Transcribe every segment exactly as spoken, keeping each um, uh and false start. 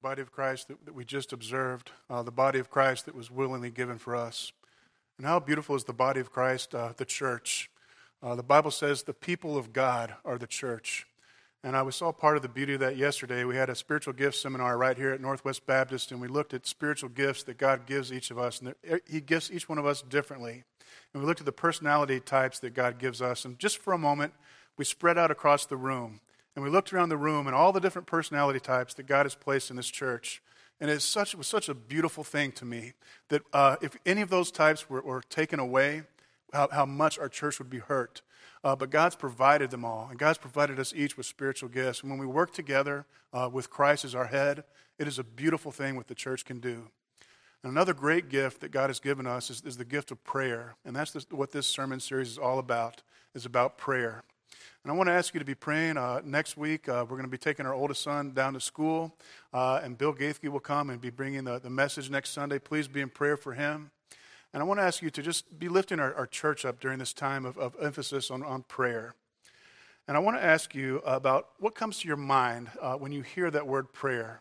body of Christ that, that we just observed, uh, the body of Christ that was willingly given for us. And how beautiful is the body of Christ, uh, the church. Uh, the Bible says the people of God are the church. And I saw part of the beauty of that yesterday. We had a spiritual gifts seminar right here at Northwest Baptist, and we looked at spiritual gifts that God gives each of us. And He gives each one of us differently. And we looked at the personality types that God gives us. And just for a moment, we spread out across the room. And we looked around the room and all the different personality types that God has placed in this church. And it's such, it was such a beautiful thing to me that uh, if any of those types were, were taken away, how, how much our church would be hurt. Uh, but God's provided them all. And God's provided us each with spiritual gifts. And when we work together uh, with Christ as our head, it is a beautiful thing what the church can do. And another great gift that God has given us is, is the gift of prayer. And that's this, what this sermon series is all about, is about prayer. And I want to ask you to be praying. Uh, next week, uh, we're going to be taking our oldest son down to school, uh, and Bill Gaithke will come and be bringing the, the message next Sunday. Please be in prayer for him. And I want to ask you to just be lifting our, our church up during this time of, of emphasis on, on prayer. And I want to ask you about what comes to your mind uh, when you hear that word prayer.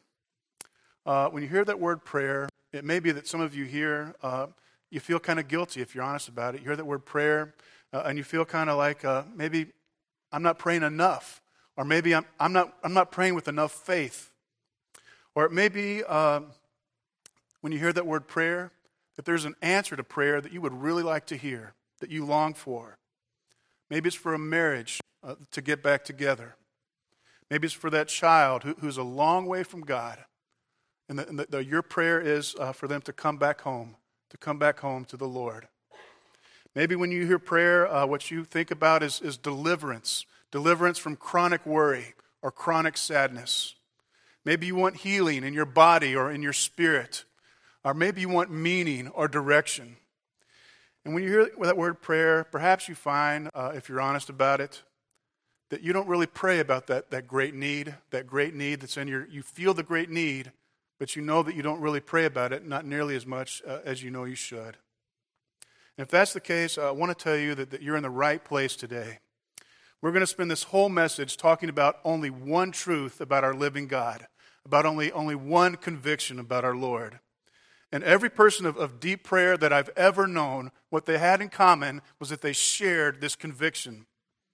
Uh, when you hear that word prayer, it may be that some of you here, uh, you feel kind of guilty if you're honest about it. You hear that word prayer, uh, and you feel kind of like uh, maybe I'm not praying enough, or maybe I'm, I'm not I'm not praying with enough faith. Or it may be uh, when you hear that word prayer, that there's an answer to prayer that you would really like to hear, that you long for. Maybe it's for a marriage uh, to get back together. Maybe it's for that child who, who's a long way from God, and, the, and the, the, your prayer is uh, for them to come back home, to come back home to the Lord. Maybe when you hear prayer, uh, what you think about is, is deliverance, deliverance from chronic worry or chronic sadness. Maybe you want healing in your body or in your spirit, or maybe you want meaning or direction. And when you hear that word prayer, perhaps you find, uh, if you're honest about it, that you don't really pray about that, that great need, that great need that's in your, you feel the great need, but you know that you don't really pray about it, not nearly as much uh, as you know you should. And if that's the case, I want to tell you that, that you're in the right place today. We're going to spend this whole message talking about only one truth about our living God, about only, only one conviction about our Lord. And every person of, of deep prayer that I've ever known, what they had in common was that they shared this conviction.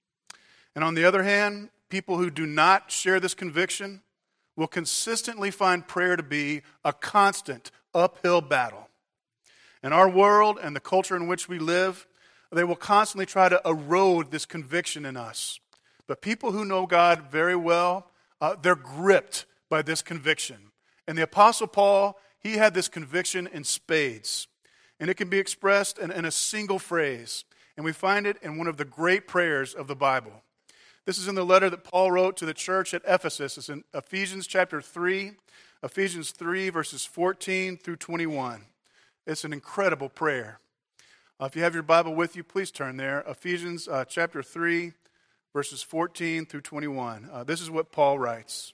And on the other hand, people who do not share this conviction will consistently find prayer to be a constant uphill battle. In our world and the culture in which we live, they will constantly try to erode this conviction in us. But people who know God very well, uh, they're gripped by this conviction. And the Apostle Paul, he had this conviction in spades. And it can be expressed in, in a single phrase. And we find it in one of the great prayers of the Bible. This is in the letter that Paul wrote to the church at Ephesus. It's in Ephesians chapter three, Ephesians three, verses fourteen through twenty-one. It's an incredible prayer. Uh, if you have your Bible with you, please turn there. Ephesians uh, chapter three, verses fourteen through twenty-one. Uh, this is what Paul writes.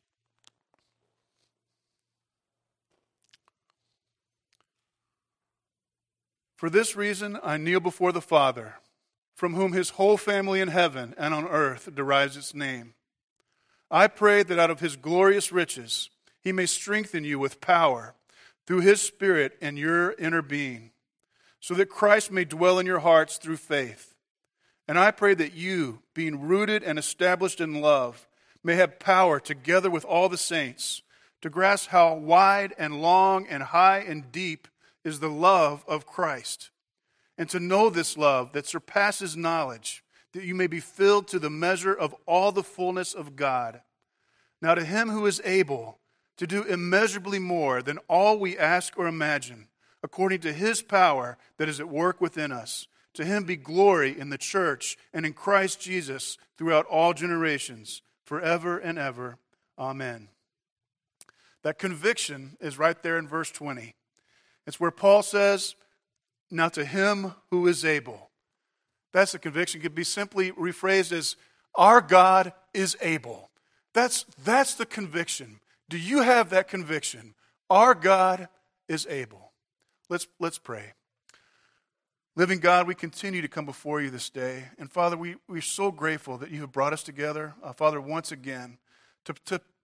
For this reason I kneel before the Father, from whom his whole family in heaven and on earth derives its name. I pray that out of his glorious riches he may strengthen you with power through his Spirit in your inner being, so that Christ may dwell in your hearts through faith. And I pray that you, being rooted and established in love, may have power together with all the saints to grasp how wide and long and high and deep is the love of Christ, and to know this love that surpasses knowledge, that you may be filled to the measure of all the fullness of God. Now to him who is able to do immeasurably more than all we ask or imagine, according to his power that is at work within us. To him be glory in the church and in Christ Jesus throughout all generations, forever and ever. Amen. That conviction is right there in verse twenty. It's where Paul says, now to him who is able. That's the conviction. It could be simply rephrased as, our God is able. That's, that's the conviction. Do you have that conviction? Our God is able. Let's, let's pray. Living God, we continue to come before you this day. And Father, we, we're so grateful that you have brought us together, uh, Father, once again, to, to,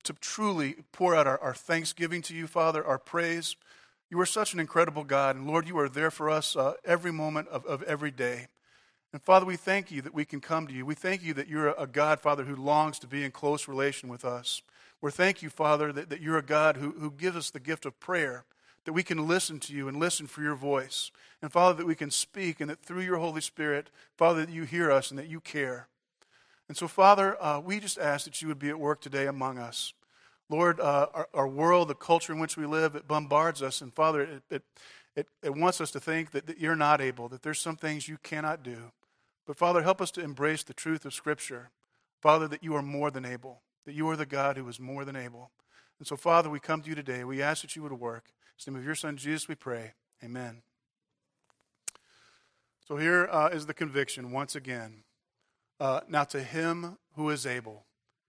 to truly pour out our, our thanksgiving to you, Father, our praise. You are such an incredible God. And Lord, you are there for us uh, every moment of, of every day. And Father, we thank you that we can come to you. We thank you that you're a God, Father, who longs to be in close relation with us. We thank you, Father, that, that you're a God who, who gives us the gift of prayer, that we can listen to you and listen for your voice. And Father, that we can speak, and that through your Holy Spirit, Father, that you hear us and that you care. And so, Father, uh, we just ask that you would be at work today among us. Lord, uh, our, our world, the culture in which we live, it bombards us. And Father, it, it, it, it wants us to think that, that you're not able, that there's some things you cannot do. But Father, help us to embrace the truth of Scripture. Father, that you are more than able, that you are the God who is more than able. And so, Father, we come to you today. We ask that you would work. In the name of your Son, Jesus, we pray. Amen. So here uh, is the conviction once again. Uh, now to him who is able.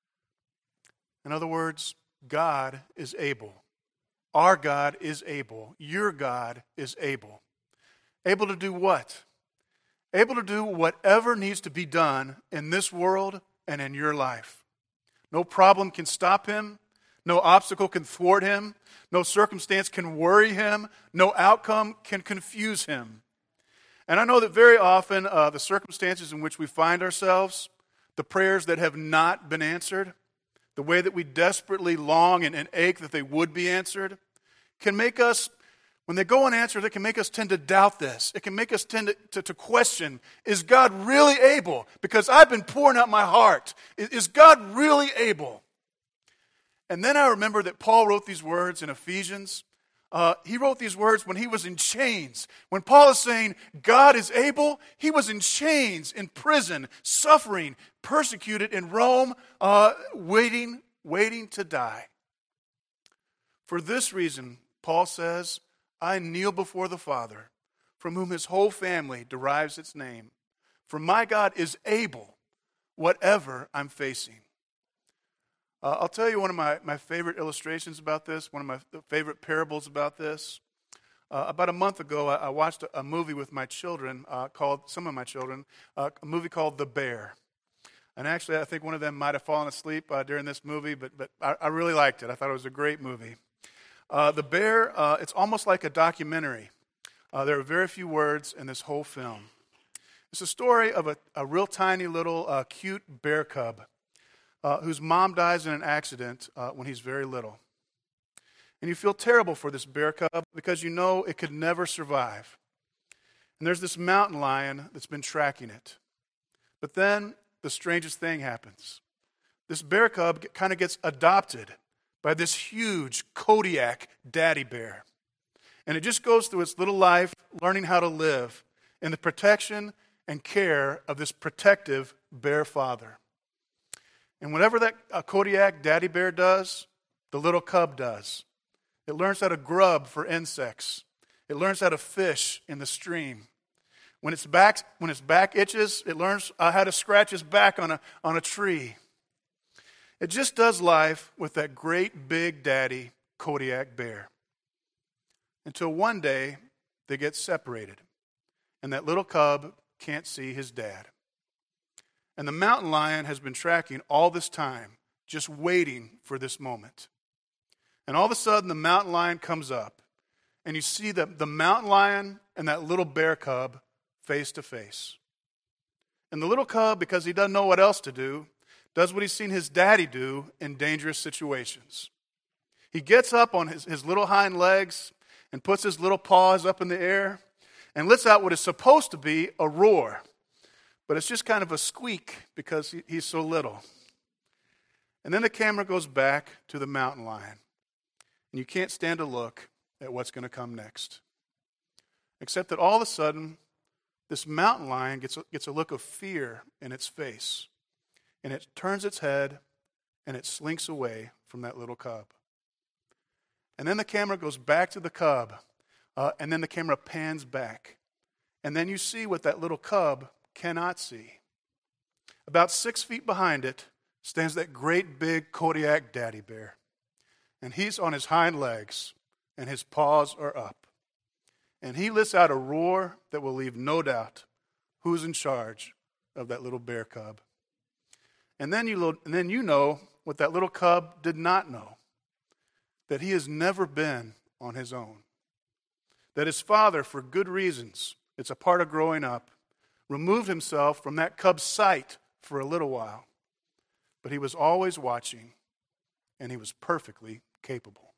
In other words, God is able. Our God is able. Your God is able. Able to do what? Able to do whatever needs to be done in this world and in your life. No problem can stop him. No obstacle can thwart him. No circumstance can worry him. No outcome can confuse him. And I know that very often uh, the circumstances in which we find ourselves, the prayers that have not been answered, the way that we desperately long and, and ache that they would be answered, can make us, when they go unanswered, it can make us tend to doubt this. It can make us tend to, to, to question, is God really able? Because I've been pouring out my heart. Is, is God really able? And then I remember that Paul wrote these words in Ephesians. Uh, he wrote these words when he was in chains. When Paul is saying God is able, he was in chains, in prison, suffering, persecuted in Rome, uh, waiting, waiting to die. For this reason, Paul says, I kneel before the Father, from whom his whole family derives its name. For my God is able, whatever I'm facing. Uh, I'll tell you one of my, my favorite illustrations about this, one of my favorite parables about this. Uh, about a month ago, I, I watched a, a movie with my children, uh, called, some of my children, uh, a movie called The Bear. And actually, I think one of them might have fallen asleep uh, during this movie, but, but I, I really liked it. I thought it was a great movie. Uh, the Bear, uh, it's almost like a documentary. Uh, there are very few words in this whole film. It's a story of a, a real tiny little uh, cute bear cub. Uh, whose mom dies in an accident uh, when he's very little. And you feel terrible for this bear cub because you know it could never survive. And there's this mountain lion that's been tracking it. But then the strangest thing happens. This bear cub kind of gets adopted by this huge Kodiak daddy bear. And it just goes through its little life learning how to live in the protection and care of this protective bear father. And whatever that uh, Kodiak daddy bear does, the little cub does. It learns how to grub for insects. It learns how to fish in the stream. When its back, when its back itches, it learns uh, how to scratch its back on a, on a tree. It just does life with that great big daddy Kodiak bear. Until one day, they get separated. And that little cub can't see his dad. And the mountain lion has been tracking all this time, just waiting for this moment. And all of a sudden, the mountain lion comes up, and you see the, the mountain lion and that little bear cub face to face. And the little cub, because he doesn't know what else to do, does what he's seen his daddy do in dangerous situations. He gets up on his, his little hind legs and puts his little paws up in the air and lets out what is supposed to be a roar. But it's just kind of a squeak because he, he's so little. And then the camera goes back to the mountain lion. And you can't stand to look at what's going to come next. Except that all of a sudden, this mountain lion gets a, gets a look of fear in its face. And it turns its head and it slinks away from that little cub. And then the camera goes back to the cub. Uh, and then the camera pans back. And then you see what that little cub cannot see. About six feet behind it stands that great big Kodiak daddy bear. And he's on his hind legs, and his paws are up. And he lets out a roar that will leave no doubt who's in charge of that little bear cub. And then you, and then you know what that little cub did not know, that he has never been on his own. That his father, for good reasons, it's a part of growing up, removed himself from that cub's sight for a little while. But he was always watching, and he was perfectly capable.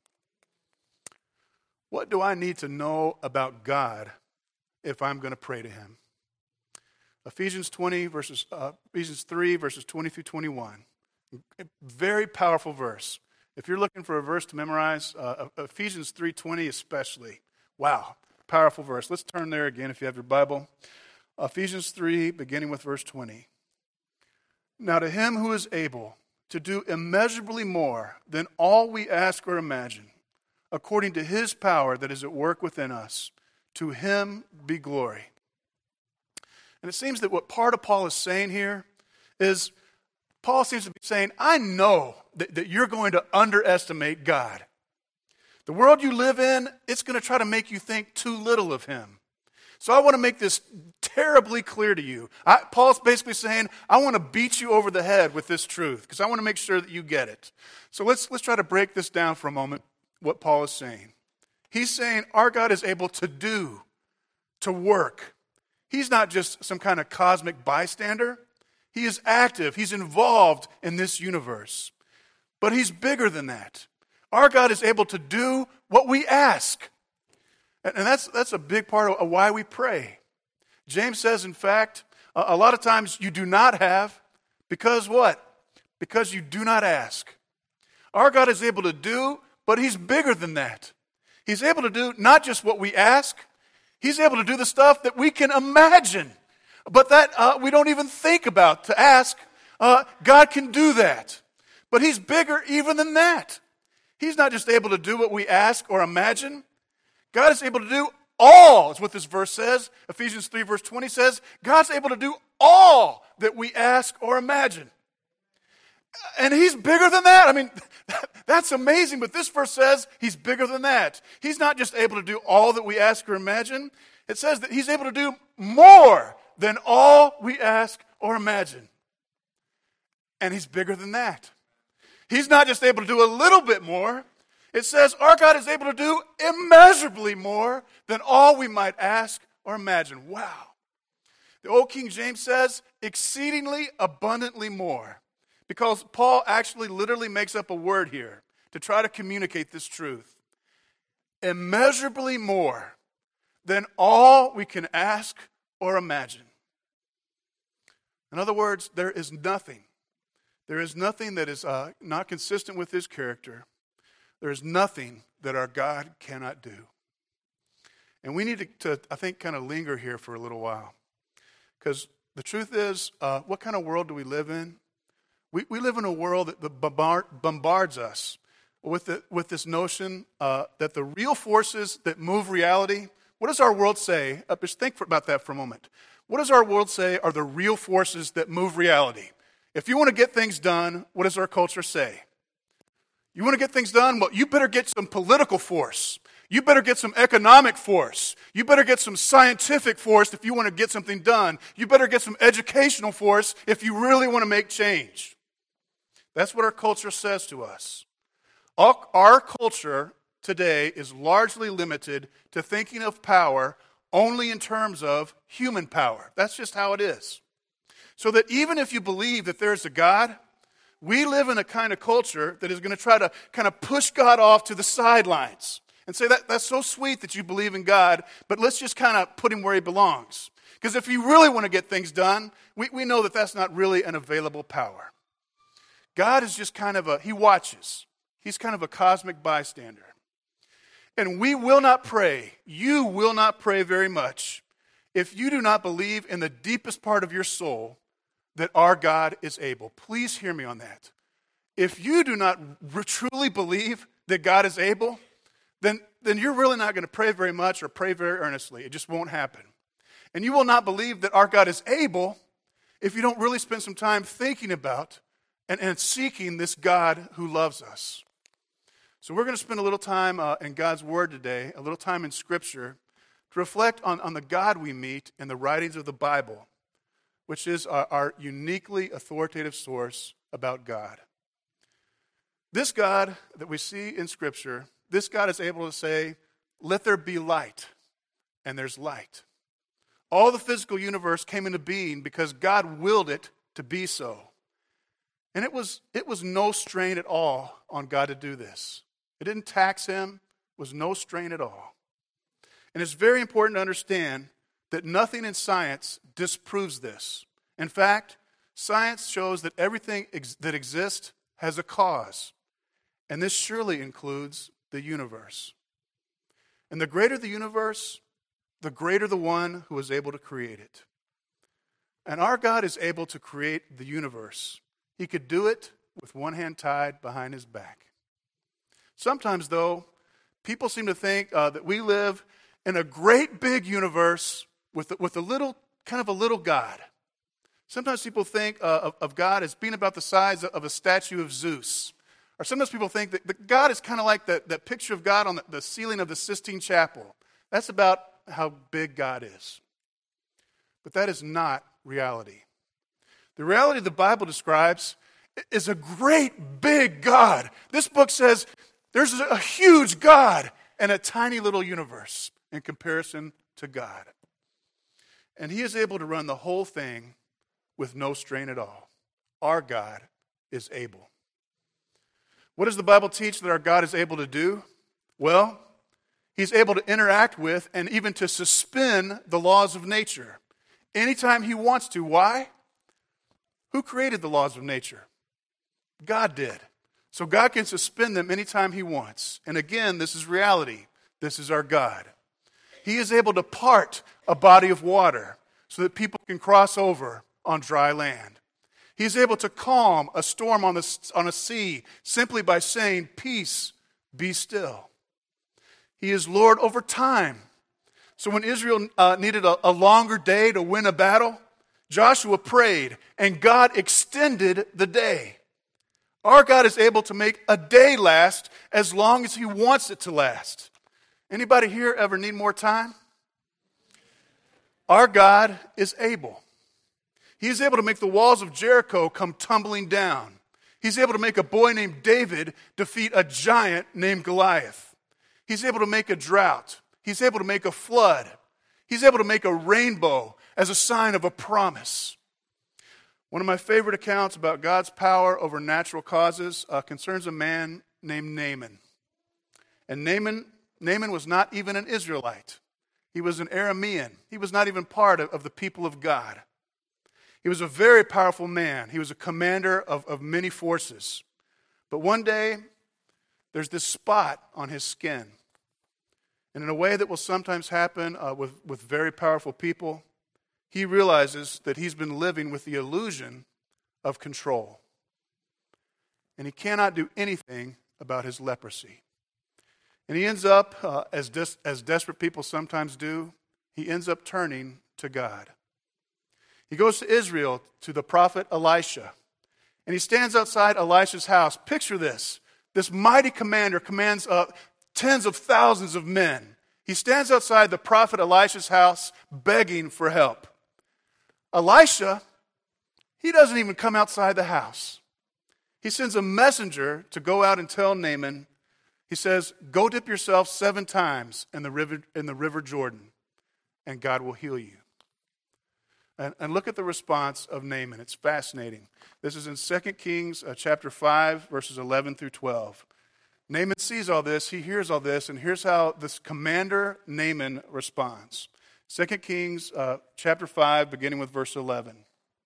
What do I need to know about God if I'm going to pray to him? Ephesians twenty verses uh, Ephesians three verses twenty through twenty-one. A very powerful verse. If you're looking for a verse to memorize, uh, Ephesians three twenty especially. Wow, powerful verse. Let's turn there again if you have your Bible. Ephesians three, beginning with verse twenty. Now to him who is able to do immeasurably more than all we ask or imagine, according to his power that is at work within us, to him be glory. And it seems that what part of Paul is saying here is, Paul seems to be saying, I know that, that you're going to underestimate God. The world you live in, it's going to try to make you think too little of him. So I want to make this terribly clear to you. I, Paul's basically saying, I want to beat you over the head with this truth because I want to make sure that you get it. So let's, let's try to break this down for a moment, what Paul is saying. He's saying our God is able to do, to work. He's not just some kind of cosmic bystander. He is active. He's involved in this universe. But he's bigger than that. Our God is able to do what we ask. And that's, that's a big part of why we pray. James says, in fact, a lot of times you do not have because what? Because you do not ask. Our God is able to do, but he's bigger than that. He's able to do not just what we ask, he's able to do the stuff that we can imagine, but that uh, we don't even think about to ask. Uh, God can do that. But he's bigger even than that. He's not just able to do what we ask or imagine. God is able to do all, is what this verse says. Ephesians three verse twenty says, God's able to do all that we ask or imagine. And he's bigger than that. I mean, that's amazing, but this verse says he's bigger than that. He's not just able to do all that we ask or imagine. It says that he's able to do more than all we ask or imagine. And he's bigger than that. He's not just able to do a little bit more. It says our God is able to do immeasurably more than all we might ask or imagine. Wow. The old King James says exceedingly abundantly more. Because Paul actually literally makes up a word here to try to communicate this truth. Immeasurably more than all we can ask or imagine. In other words, there is nothing. There is nothing that is uh, not consistent with his character. There is nothing that our God cannot do. And we need to, to I think, kind of linger here for a little while. Because the truth is, uh, what kind of world do we live in? We, we live in a world that bombard, bombards us with, the, with this notion uh, that the real forces that move reality, what does our world say? Uh, just think for, about that for a moment. What does our world say are the real forces that move reality? If you want to get things done, what does our culture say? You want to get things done? Well, you better get some political force. You better get some economic force. You better get some scientific force if you want to get something done. You better get some educational force if you really want to make change. That's what our culture says to us. Our, our culture today is largely limited to thinking of power only in terms of human power. That's just how it is. So that even if you believe that there's a God, we live in a kind of culture that is going to try to kind of push God off to the sidelines and say, that that's so sweet that you believe in God, but let's just kind of put him where he belongs. Because if you really want to get things done, we, we know that that's not really an available power. God is just kind of a, he watches. He's kind of a cosmic bystander. And we will not pray, you will not pray very much if you do not believe in the deepest part of your soul that our God is able. Please hear me on that. If you do not r- truly believe that God is able, then, then you're really not going to pray very much or pray very earnestly. It just won't happen. And you will not believe that our God is able if you don't really spend some time thinking about and, and seeking this God who loves us. So we're going to spend a little time uh, in God's Word today, a little time in Scripture, to reflect on, on the God we meet in the writings of the Bible, which is our, our uniquely authoritative source about God. This God that we see in Scripture, this God is able to say, let there be light, and there's light. All the physical universe came into being because God willed it to be so. And it was, it was no strain at all on God to do this. It didn't tax him. It was no strain at all. And it's very important to understand that nothing in science disproves this. In fact, science shows that everything ex- that exists has a cause. And this surely includes the universe. And the greater the universe, the greater the one who is able to create it. And our God is able to create the universe. He could do it with one hand tied behind his back. Sometimes, though, people seem to think uh, that we live in a great big universe with, with a little, kind of a little God. Sometimes people think uh, of, of God as being about the size of a statue of Zeus. Or sometimes people think that, that God is kind of like that, that picture of God on the, the ceiling of the Sistine Chapel. That's about how big God is. But that is not reality. The reality the Bible describes is a great big God. This book says there's a huge God and a tiny little universe in comparison to God. And he is able to run the whole thing with no strain at all. Our God is able. What does the Bible teach that our God is able to do? Well, he's able to interact with and even to suspend the laws of nature anytime he wants to. Why? Who created the laws of nature? God did. So God can suspend them anytime he wants. And again, this is reality. This is our God. He is able to part a body of water so that people can cross over on dry land. He's able to calm a storm on, the, on a sea simply by saying, peace, be still. He is Lord over time. So when Israel uh, needed a, a longer day to win a battle, Joshua prayed, and God extended the day. Our God is able to make a day last as long as he wants it to last. Anybody here ever need more time? Our God is able. He is able to make the walls of Jericho come tumbling down. He's able to make a boy named David defeat a giant named Goliath. He's able to make a drought. He's able to make a flood. He's able to make a rainbow as a sign of a promise. One of my favorite accounts about God's power over natural causes uh, concerns a man named Naaman. And Naaman, Naaman was not even an Israelite. He was an Aramean. He was not even part of, of the people of God. He was a very powerful man. He was a commander of, of many forces. But one day, there's this spot on his skin. And in a way that will sometimes happen uh, with, with very powerful people, he realizes that he's been living with the illusion of control. And he cannot do anything about his leprosy. And he ends up, uh, as, des- as desperate people sometimes do, he ends up turning to God. He goes to Israel, to the prophet Elisha. And he stands outside Elisha's house. Picture this. This mighty commander commands uh, tens of thousands of men. He stands outside the prophet Elisha's house begging for help. Elisha, he doesn't even come outside the house. He sends a messenger to go out and tell Naaman. He says, go dip yourself seven times in the river, in the river Jordan, and God will heal you. And, and look at the response of Naaman. It's fascinating. This is in Second Kings uh, chapter five, verses eleven through twelve. Naaman sees all this, he hears all this, and here's how this commander Naaman responds. Second Kings uh, chapter five, beginning with verse eleven.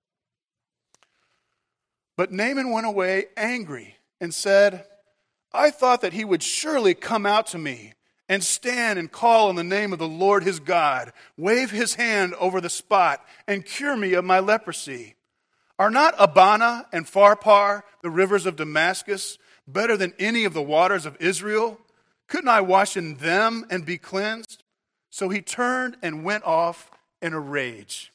But Naaman went away angry and said, I thought that he would surely come out to me and stand and call on the name of the Lord his God, wave his hand over the spot, and cure me of my leprosy. Are not Abana and Pharpar, the rivers of Damascus, better than any of the waters of Israel? Couldn't I wash in them and be cleansed? So he turned and went off in a rage.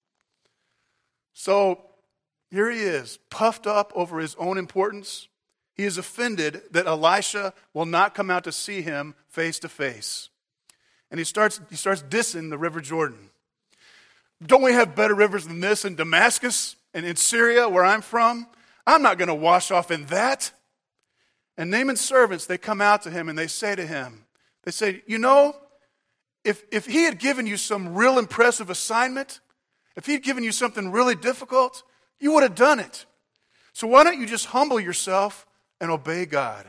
So here he is, puffed up over his own importance. He is offended that Elisha will not come out to see him face to face. And he starts, he starts dissing the river Jordan. Don't we have better rivers than this in Damascus and in Syria where I'm from? I'm not going to wash off in that. And Naaman's servants, they come out to him and they say to him, they say, you know, if, if he had given you some real impressive assignment, if he'd given you something really difficult, you would have done it. So why don't you just humble yourself and obey God?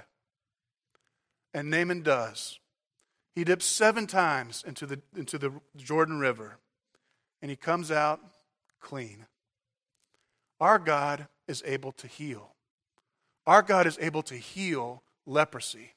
And Naaman does. He dips seven times into the, into the Jordan River, and he comes out clean. Our God is able to heal. Our God is able to heal leprosy.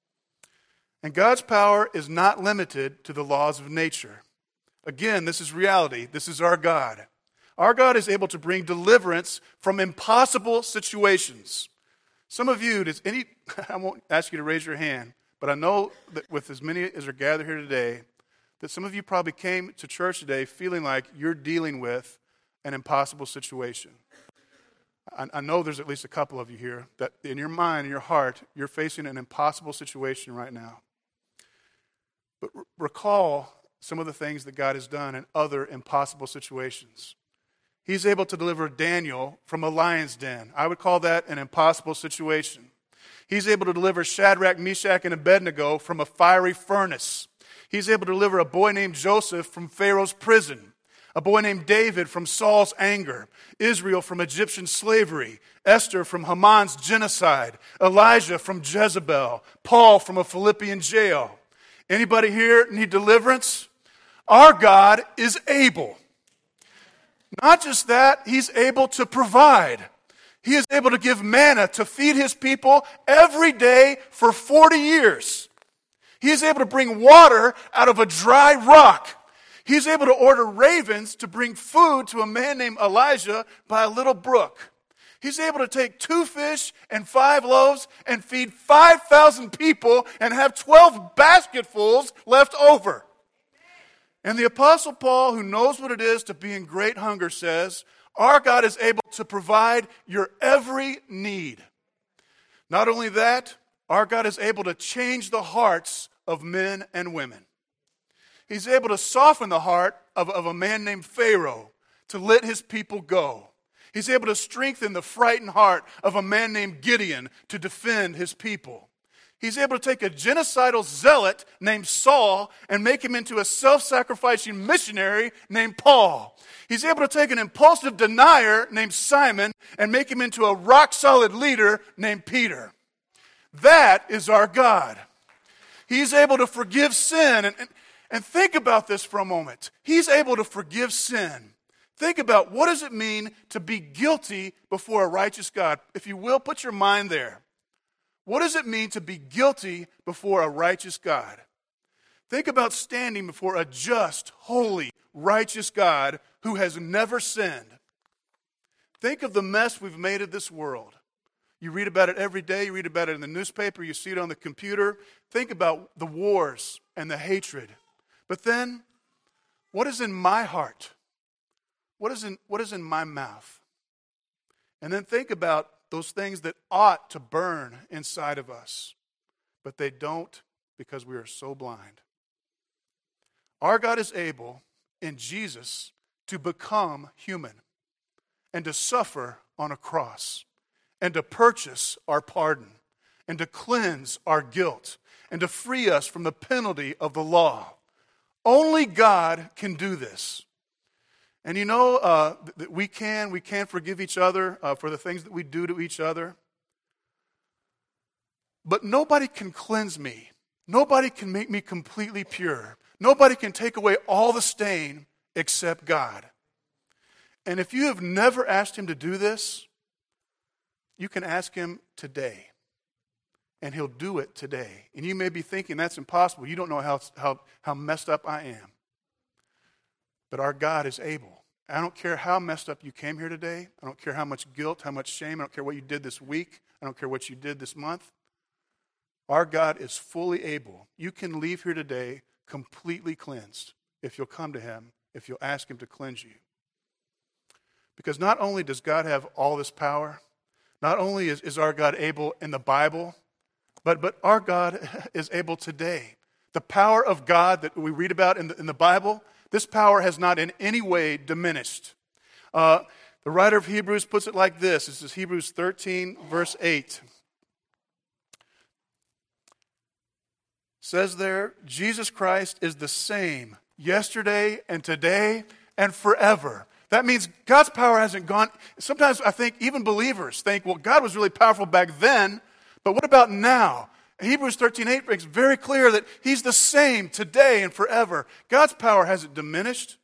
And God's power is not limited to the laws of nature. Again, this is reality. This is our God. Our God is able to bring deliverance from impossible situations. Some of you, does any, I won't ask you to raise your hand, but I know that with as many as are gathered here today, that some of you probably came to church today feeling like you're dealing with an impossible situation. I, I know there's at least a couple of you here that in your mind, in your heart, you're facing an impossible situation right now. But r- recall some of the things that God has done in other impossible situations. He's able to deliver Daniel from a lion's den. I would call that an impossible situation. He's able to deliver Shadrach, Meshach, and Abednego from a fiery furnace. He's able to deliver a boy named Joseph from Pharaoh's prison, a boy named David from Saul's anger, Israel from Egyptian slavery, Esther from Haman's genocide, Elijah from Jezebel, Paul from a Philippian jail. Anybody here need deliverance? Our God is able. Not just that, he's able to provide. He is able to give manna to feed his people every day for forty years. He is able to bring water out of a dry rock. He's able to order ravens to bring food to a man named Elijah by a little brook. He's able to take two fish and five loaves and feed five thousand people and have twelve basketfuls left over. And the Apostle Paul, who knows what it is to be in great hunger, says, our God is able to provide your every need. Not only that, our God is able to change the hearts of men and women. He's able to soften the heart of, of a man named Pharaoh to let his people go. He's able to strengthen the frightened heart of a man named Gideon to defend his people. He's able to take a genocidal zealot named Saul and make him into a self-sacrificing missionary named Paul. He's able to take an impulsive denier named Simon and make him into a rock-solid leader named Peter. That is our God. He's able to forgive sin. And, and, and think about this for a moment. He's able to forgive sin. Think about what does it mean to be guilty before a righteous God? If you will, put your mind there. What does it mean to be guilty before a righteous God? Think about standing before a just, holy, righteous God who has never sinned. Think of the mess we've made of this world. You read about it every day. You read about it in the newspaper. You see it on the computer. Think about the wars and the hatred. But then, what is in my heart? What is in, what is in my mouth? And then think about those things that ought to burn inside of us, but they don't because we are so blind. Our God is able in Jesus to become human and to suffer on a cross and to purchase our pardon and to cleanse our guilt and to free us from the penalty of the law. Only God can do this. And you know uh, that we can, we can forgive each other uh, for the things that we do to each other. But nobody can cleanse me. Nobody can make me completely pure. Nobody can take away all the stain except God. And if you have never asked him to do this, you can ask him today. And he'll do it today. And you may be thinking that's impossible. You don't know how, how, how messed up I am. But our God is able. I don't care how messed up you came here today. I don't care how much guilt, how much shame. I don't care what you did this week. I don't care what you did this month. Our God is fully able. You can leave here today completely cleansed if you'll come to him, if you'll ask him to cleanse you. Because not only does God have all this power, not only is, is our God able in the Bible, but, but our God is able today. The power of God that we read about in the, in the Bible, this power has not in any way diminished. Uh, the writer of Hebrews puts it like this. This is Hebrews thirteen, verse eight. says there, Jesus Christ is the same yesterday and today and forever. That means God's power hasn't gone. Sometimes I think even believers think, well, God was really powerful back then, but what about now? Hebrews thirteen eight makes very clear that he's the same today and forever. God's power hasn't diminished.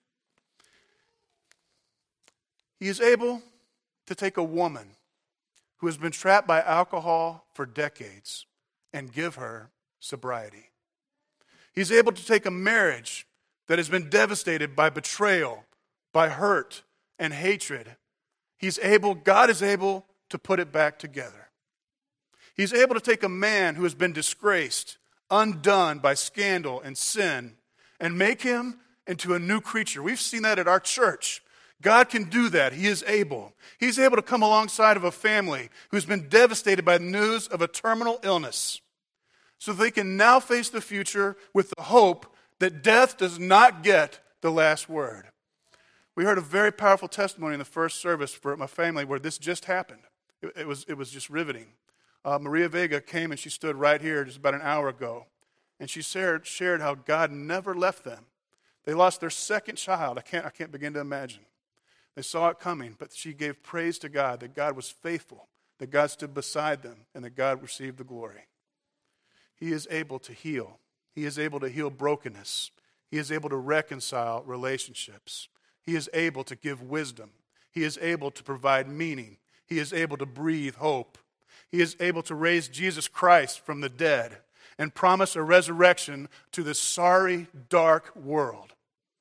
He is able to take a woman who has been trapped by alcohol for decades and give her sobriety. He's able to take a marriage that has been devastated by betrayal, by hurt and hatred. He's able, God is able to put it back together. He's able to take a man who has been disgraced, undone by scandal and sin, and make him into a new creature. We've seen that at our church. God can do that. He is able. He's able to come alongside of a family who's been devastated by the news of a terminal illness, so they can now face the future with the hope that death does not get the last word. We heard a very powerful testimony in the first service for my family where this just happened. It, it was, it was just riveting. Uh, Maria Vega came and she stood right here just about an hour ago, and she shared, shared how God never left them. They lost their second child. I can't, I can't begin to imagine. They saw it coming, but she gave praise to God that God was faithful, that God stood beside them, and that God received the glory. He is able to heal. He is able to heal brokenness. He is able to reconcile relationships. He is able to give wisdom. He is able to provide meaning. He is able to breathe hope. He is able to raise Jesus Christ from the dead and promise a resurrection to this sorry, dark world.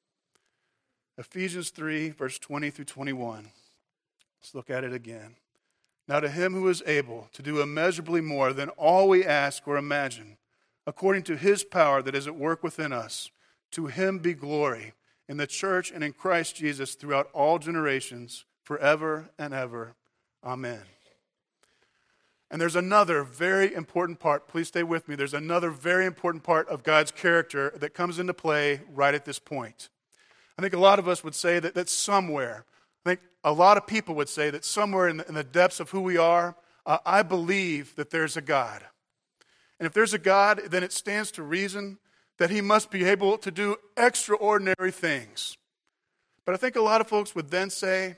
Ephesians three, verse twenty through twenty-one. Let's look at it again. Now to him who is able to do immeasurably more than all we ask or imagine, according to his power that is at work within us, to him be glory in the church and in Christ Jesus throughout all generations, forever and ever. Amen. And there's another very important part. Please stay with me. There's another very important part of God's character that comes into play right at this point. I think a lot of us would say that, that somewhere, I think a lot of people would say that somewhere in the, in the depths of who we are, uh, I believe that there's a God. And if there's a God, then it stands to reason that he must be able to do extraordinary things. But I think a lot of folks would then say,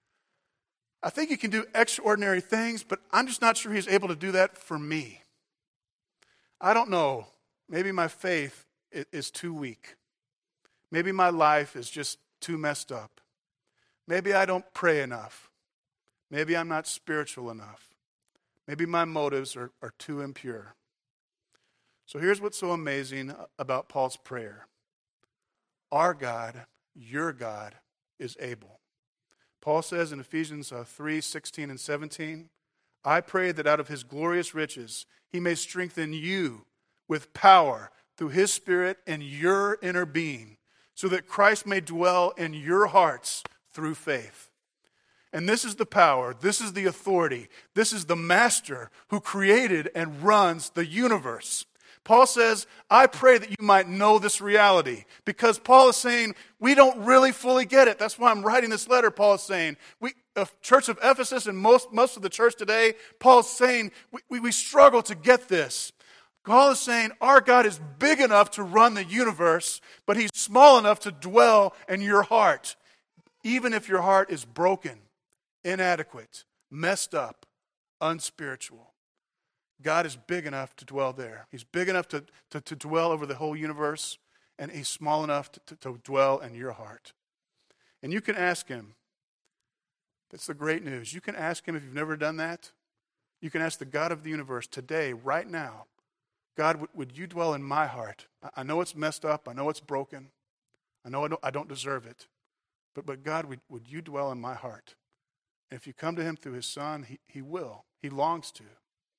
I think he can do extraordinary things, but I'm just not sure he's able to do that for me. I don't know. Maybe my faith is too weak. Maybe my life is just too messed up. Maybe I don't pray enough. Maybe I'm not spiritual enough. Maybe my motives are, are too impure. So here's what's so amazing about Paul's prayer. Our God, your God, is able. Paul says in Ephesians three, sixteen and seventeen, I pray that out of his glorious riches he may strengthen you with power through his Spirit in your inner being, so that Christ may dwell in your hearts through faith. And this is the power, this is the authority, this is the master who created and runs the universe. Paul says, I pray that you might know this reality. Because Paul is saying, we don't really fully get it. That's why I'm writing this letter, Paul is saying. We, the church of Ephesus and most, most of the church today, Paul's saying, we, we, we struggle to get this. Paul is saying, our God is big enough to run the universe, but he's small enough to dwell in your heart. Even if your heart is broken, inadequate, messed up, unspiritual. God is big enough to dwell there. He's big enough to, to, to dwell over the whole universe, and he's small enough to, to, to dwell in your heart. And you can ask him. That's the great news. You can ask him if you've never done that. You can ask the God of the universe today, right now, God, would, would you dwell in my heart? I, I know it's messed up. I know it's broken. I know I don't, I don't deserve it. But, but God, would, would you dwell in my heart? And if you come to him through his Son, he, he will. He longs to.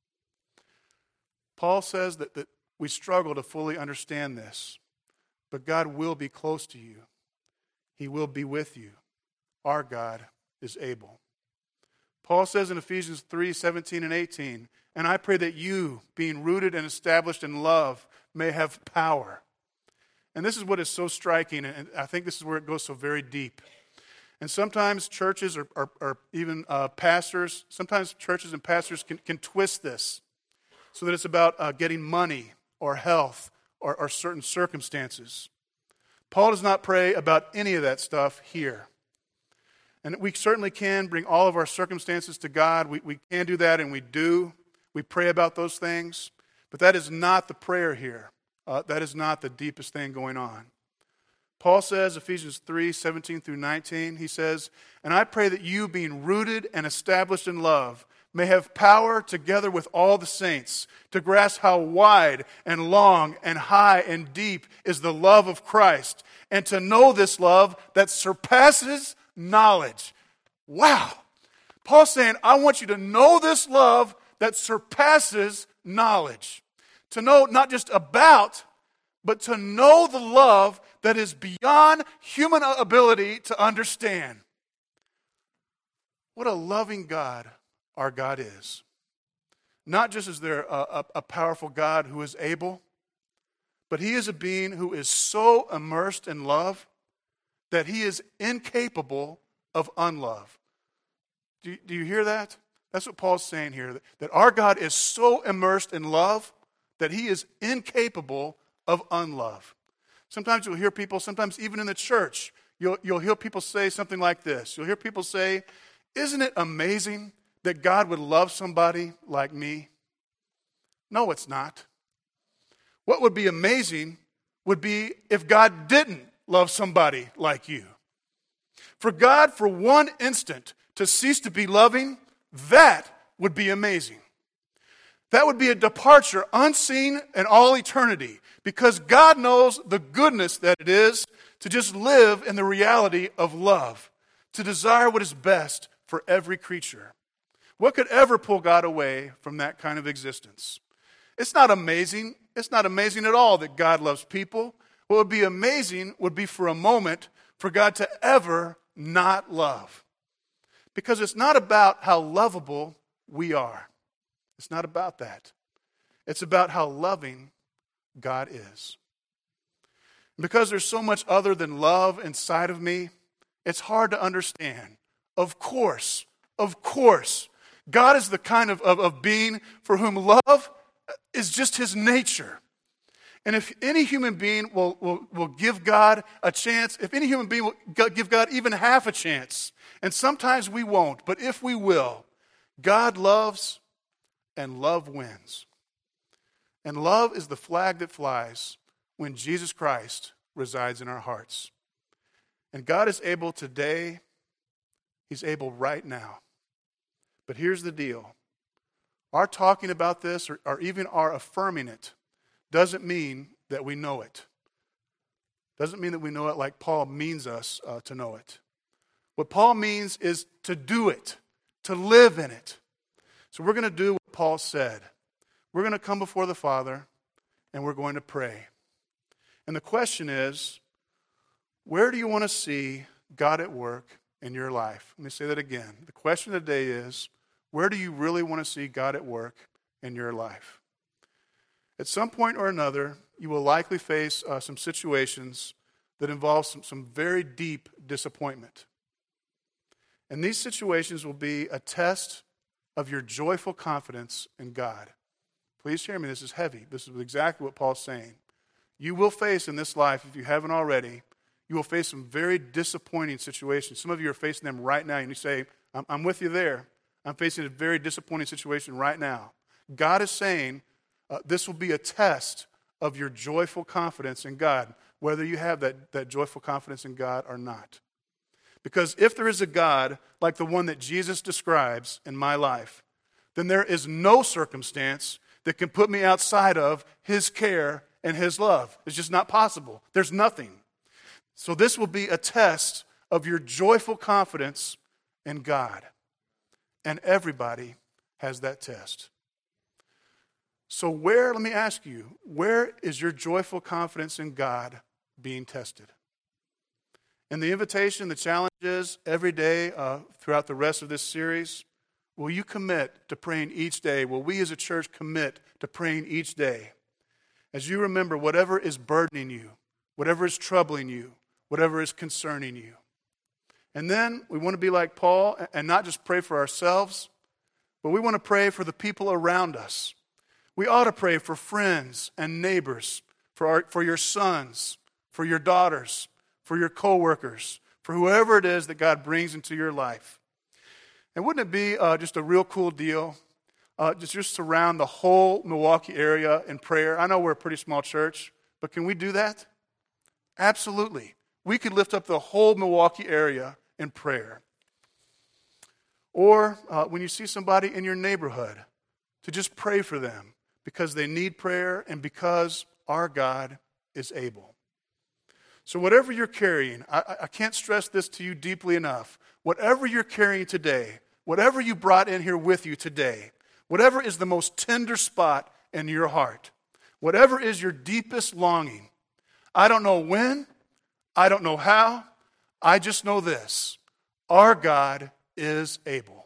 Paul says that, that we struggle to fully understand this, but God will be close to you. He will be with you. Our God is able. Paul says in Ephesians three, seventeen and eighteen, and I pray that you, being rooted and established in love, may have power. And this is what is so striking, and I think this is where it goes so very deep. And sometimes churches or, or, or even uh, pastors, sometimes churches and pastors can, can twist this so that it's about uh, getting money or health or, or certain circumstances. Paul does not pray about any of that stuff here. And we certainly can bring all of our circumstances to God. We, we can do that, and we do. We pray about those things. But that is not the prayer here. Uh, that is not the deepest thing going on. Paul says, Ephesians three, seventeen through nineteen, he says, "And I pray that you, being rooted and established in love, may have power together with all the saints to grasp how wide and long and high and deep is the love of Christ, and to know this love that surpasses knowledge." Wow. Paul's saying, I want you to know this love that surpasses knowledge. To know not just about, but to know the love that is beyond human ability to understand. What a loving God our God is. Not just is there a, a, a powerful God who is able, but he is a being who is so immersed in love that he is incapable of unlove. Do, do you hear that? That's what Paul's saying here, that, that our God is so immersed in love that he is incapable of unlove. Sometimes you'll hear people, sometimes even in the church, you'll, you'll hear people say something like this. You'll hear people say, "Isn't it amazing that God would love somebody like me?" No, it's not. What would be amazing would be if God didn't love somebody like you. For God, for one instant, to cease to be loving, that would be amazing. That would be a departure unseen in all eternity, because God knows the goodness that it is to just live in the reality of love, to desire what is best for every creature. What could ever pull God away from that kind of existence? It's not amazing. It's not amazing at all that God loves people. What would be amazing would be for a moment for God to ever not love. Because it's not about how lovable we are. It's not about that. It's about how loving God is. Because there's so much other than love inside of me, it's hard to understand. Of course, of course, God is the kind of, of, of being for whom love is just his nature. And if any human being will, will, will give God a chance, if any human being will give God even half a chance, and sometimes we won't, but if we will, God loves and love wins. And love is the flag that flies when Jesus Christ resides in our hearts. And God is able today, he's able right now. But here's the deal. Our talking about this, or, or even our affirming it, doesn't mean that we know it. Doesn't mean that we know it like Paul means us uh, to know it. What Paul means is to do it, to live in it. So we're going to do what Paul said. We're going to come before the Father, and we're going to pray. And the question is, where do you want to see God at work in your life? Let me say that again. The question today is, where do you really want to see God at work in your life? At some point or another, you will likely face uh, some situations that involve some, some very deep disappointment. And these situations will be a test of your joyful confidence in God. Please hear me, this is heavy. This is exactly what Paul's saying. You will face in this life, if you haven't already, you will face some very disappointing situations. Some of you are facing them right now, and you say, I'm, I'm with you there. I'm facing a very disappointing situation right now. God is saying, uh, this will be a test of your joyful confidence in God, whether you have that, that joyful confidence in God or not. Because if there is a God like the one that Jesus describes in my life, then there is no circumstance that can put me outside of his care and his love. It's just not possible. There's nothing. So this will be a test of your joyful confidence in God. And everybody has that test. So where, let me ask you, where is your joyful confidence in God being tested? And the invitation, the challenge is every day uh, throughout the rest of this series, will you commit to praying each day? Will we as a church commit to praying each day? As you remember whatever is burdening you, whatever is troubling you, whatever is concerning you. And then we want to be like Paul and not just pray for ourselves, but we want to pray for the people around us. We ought to pray for friends and neighbors, for, our, for your sons, for your daughters, for your coworkers, for whoever it is that God brings into your life. And wouldn't it be uh, just a real cool deal uh, just, just surround the whole Milwaukee area in prayer? I know we're a pretty small church, but can we do that? Absolutely. We could lift up the whole Milwaukee area in prayer. Or uh, when you see somebody in your neighborhood, to just pray for them because they need prayer and because our God is able. So whatever you're carrying, I, I can't stress this to you deeply enough. Whatever you're carrying today, whatever you brought in here with you today, whatever is the most tender spot in your heart, whatever is your deepest longing, I don't know when, I don't know how, I just know this. Our God is able.